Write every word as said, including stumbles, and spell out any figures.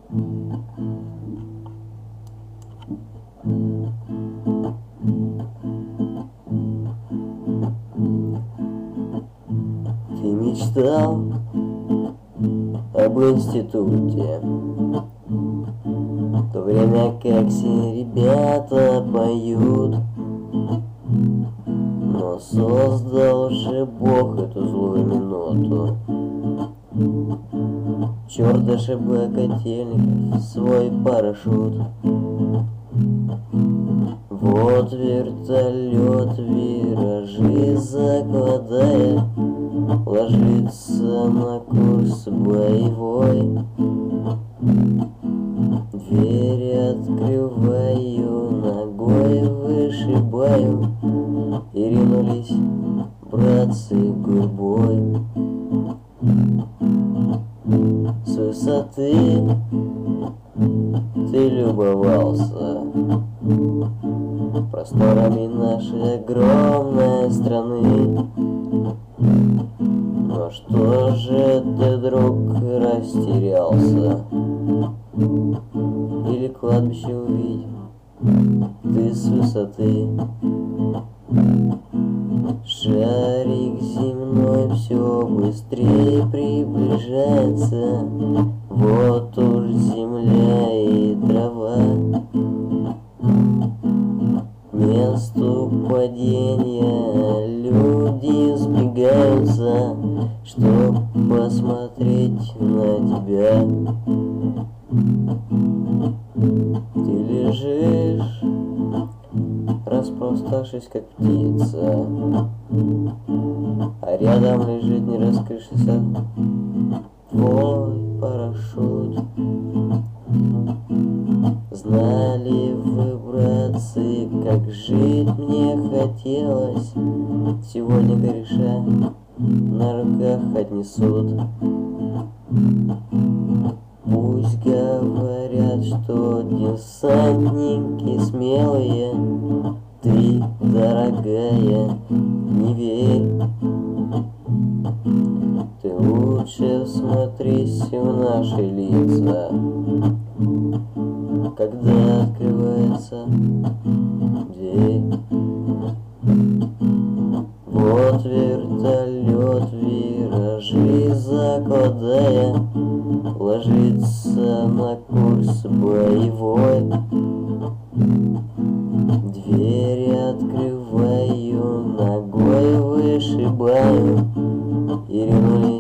Ты мечтал об институте, в то время как все ребята поют, но создал же Бог эту злую минуту. Черт ошибок котельников свой парашют. Вот вертолет, виражи закладая, ложится на курс боевой. Дверь открываю, ногой вышибаю, и ринулись братцы гурьбой. С высоты ты любовался просторами нашей огромной страны. Но что же ты, друг, растерялся? Или кладбище увидел ты с высоты? Шарик земной все быстрее приближается, вот уж земля и трава. К месту падения люди сбегаются, чтоб посмотреть на тебя. Ты лежишь, распроставшись как птица, а рядом лежит не раскрывшийся твой парашют. Знали вы, братцы, как жить мне хотелось, сегодня кореша на руках отнесут. Пусть говорят, что десантники смелые, ты, дорогая, не верь. Ты лучше всмотрись в наши лица, когда открывается дверь. Вот вертолет, виражи закладая, ложится на курс боевой. Двери открываю, ногой вышибаю, и ринулись